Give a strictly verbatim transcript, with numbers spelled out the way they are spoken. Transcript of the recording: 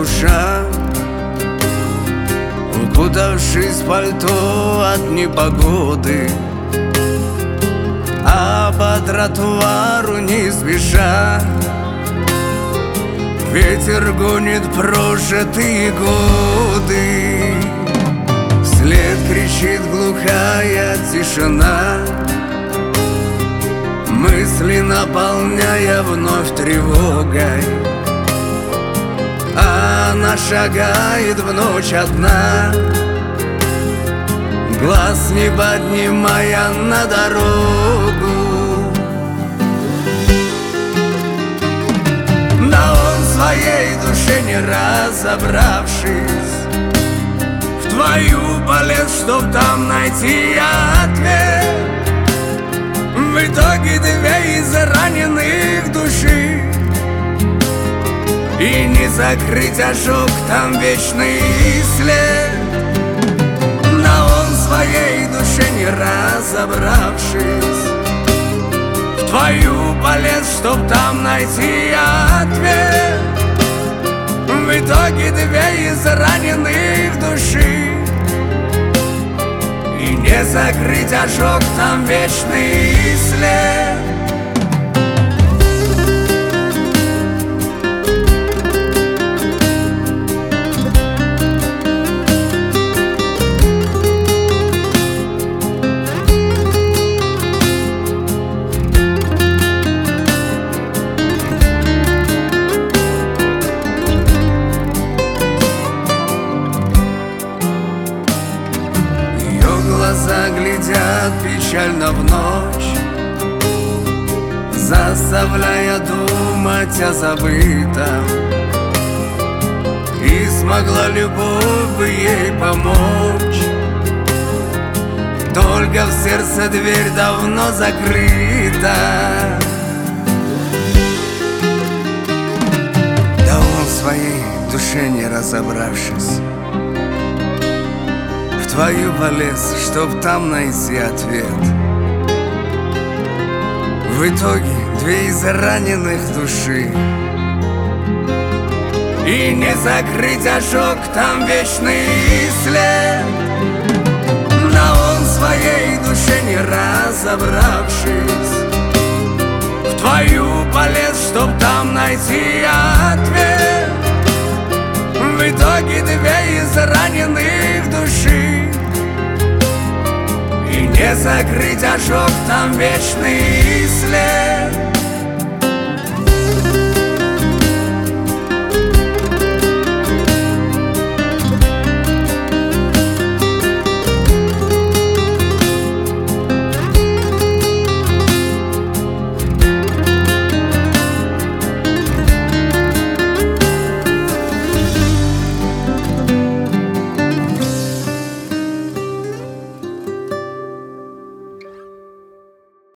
душа, укутавшись в пальто от непогоды, а по тротуару не спеша ветер гонит прожитые годы. Вслед кричит глухая тишина, мысли наполняя вновь тревогой. Она шагает в ночь одна, глаз не поднимая на дорогу. Да он в своей душе не разобравшись, в твою полез, чтоб там найти ответ. В итоге две из раненых души, и не закрыть ожог, там вечный след. Да он в своей душе не разобравшись, в твою полез, чтоб там найти ответ. В итоге две из раненых души, и не закрыть ожог, там вечный след. Глаза глядят печально в ночь, заставляя думать о забытом. И смогла любовь бы ей помочь, только в сердце дверь давно закрыта. Да он в своей душе не разобравшись, в твою полез, чтоб там найти ответ. В итоге две из раненых души, и не закрыть ожог, там вечный след. Да он в своей душе не разобравшись, в твою полез, чтоб там найти ответ. В итоге две из раненых души, и не закрыть ожог, там вечный след.